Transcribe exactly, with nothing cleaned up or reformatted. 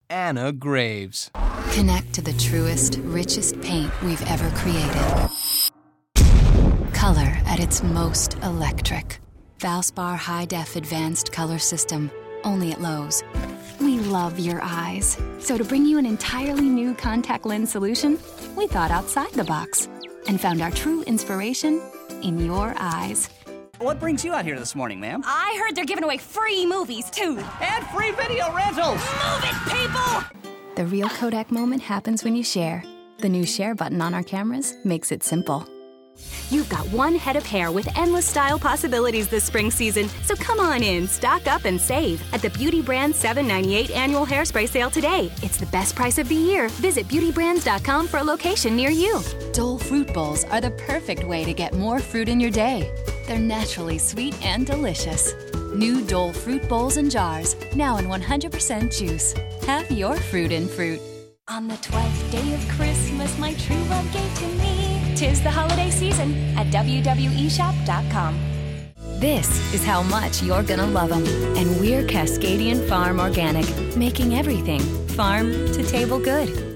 Anna Graves. Connect to the truest, richest paint we've ever created. Color at its most electric. Valspar High-Def Advanced Color System. Only at Lowe's. We love your eyes. So to bring you an entirely new contact lens solution, we thought outside the box and found our true inspiration in your eyes. What brings you out here this morning, ma'am? I heard they're giving away free movies, too. And free video rentals. Move it, people! The real Kodak moment happens when you share. The new share button on our cameras makes it simple. You've got one head of hair with endless style possibilities this spring season. So come on in, stock up and save at the Beauty Brand seven ninety-eight annual hairspray sale today. It's the best price of the year. Visit beauty brands dot com for a location near you. Dole fruit bowls are the perfect way to get more fruit in your day. They're naturally sweet and delicious. New Dole fruit bowls and jars, now in one hundred percent juice. Have your fruit in fruit. On the twelfth day of Christmas, my true love gave to me. 'Tis the holiday season at W W E shop dot com. This is how much you're gonna love them. And we're Cascadian Farm Organic, making everything farm to table good.